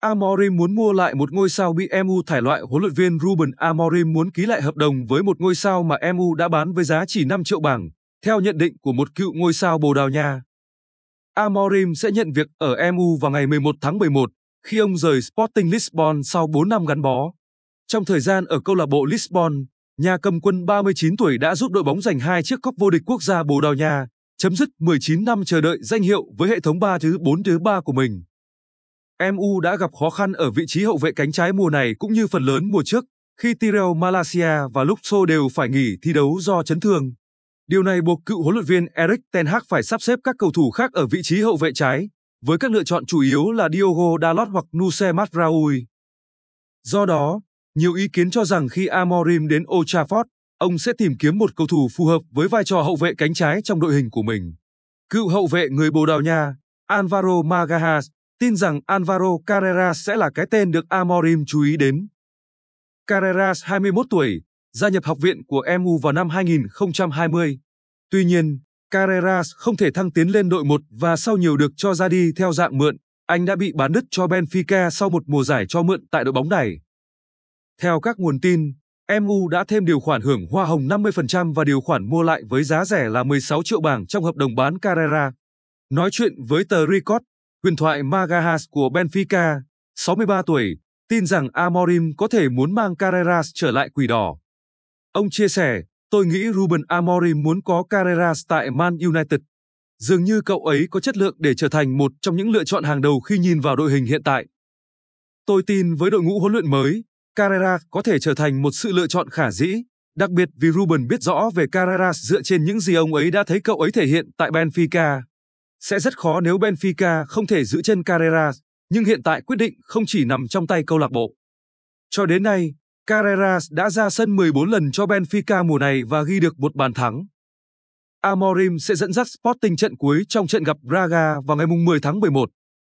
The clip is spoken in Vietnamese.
Amorim muốn mua lại một ngôi sao bị MU thải loại. Huấn luyện viên Ruben Amorim muốn ký lại hợp đồng với một ngôi sao mà MU đã bán với giá chỉ 5 triệu bảng, theo nhận định của một cựu ngôi sao Bồ Đào Nha. Amorim sẽ nhận việc ở MU vào ngày 11 tháng 11, khi ông rời Sporting Lisbon sau 4 năm gắn bó. Trong thời gian ở câu lạc bộ Lisbon, nhà cầm quân 39 tuổi đã giúp đội bóng giành 2 chiếc cúp vô địch quốc gia Bồ Đào Nha, chấm dứt 19 năm chờ đợi danh hiệu với hệ thống 3-4-3 của mình. MU đã gặp khó khăn ở vị trí hậu vệ cánh trái mùa này cũng như phần lớn mùa trước, khi Tyrell Malacia và Luke Shaw đều phải nghỉ thi đấu do chấn thương. Điều này buộc cựu huấn luyện viên Erik ten Hag phải sắp xếp các cầu thủ khác ở vị trí hậu vệ trái, với các lựa chọn chủ yếu là Diogo Dalot hoặc Noussair Mazraoui. Do đó, nhiều ý kiến cho rằng khi Amorim đến Old Trafford, ông sẽ tìm kiếm một cầu thủ phù hợp với vai trò hậu vệ cánh trái trong đội hình của mình. Cựu hậu vệ người Bồ Đào Nha, Alvaro Magalhães, tin rằng Alvaro Carreras sẽ là cái tên được Amorim chú ý đến. Carreras 21 tuổi, gia nhập học viện của MU vào năm 2020. Tuy nhiên, Carreras không thể thăng tiến lên đội 1 và sau nhiều được cho ra đi theo dạng mượn, anh đã bị bán đứt cho Benfica sau một mùa giải cho mượn tại đội bóng này. Theo các nguồn tin, MU đã thêm điều khoản hưởng hoa hồng 50% và điều khoản mua lại với giá rẻ là 16 triệu bảng trong hợp đồng bán Carreras. Nói chuyện với tờ Record, huyền thoại Magalhães của Benfica, 63 tuổi, tin rằng Amorim có thể muốn mang Carreras trở lại Quỷ Đỏ. Ông chia sẻ, tôi nghĩ Ruben Amorim muốn có Carreras tại Man United. Dường như cậu ấy có chất lượng để trở thành một trong những lựa chọn hàng đầu khi nhìn vào đội hình hiện tại. Tôi tin với đội ngũ huấn luyện mới, Carreras có thể trở thành một sự lựa chọn khả dĩ, đặc biệt vì Ruben biết rõ về Carreras dựa trên những gì ông ấy đã thấy cậu ấy thể hiện tại Benfica. Sẽ rất khó nếu Benfica không thể giữ chân Carreras, nhưng hiện tại quyết định không chỉ nằm trong tay câu lạc bộ. Cho đến nay, Carreras đã ra sân 14 lần cho Benfica mùa này và ghi được một bàn thắng. Amorim sẽ dẫn dắt Sporting trận cuối trong trận gặp Braga vào ngày 10 tháng 11.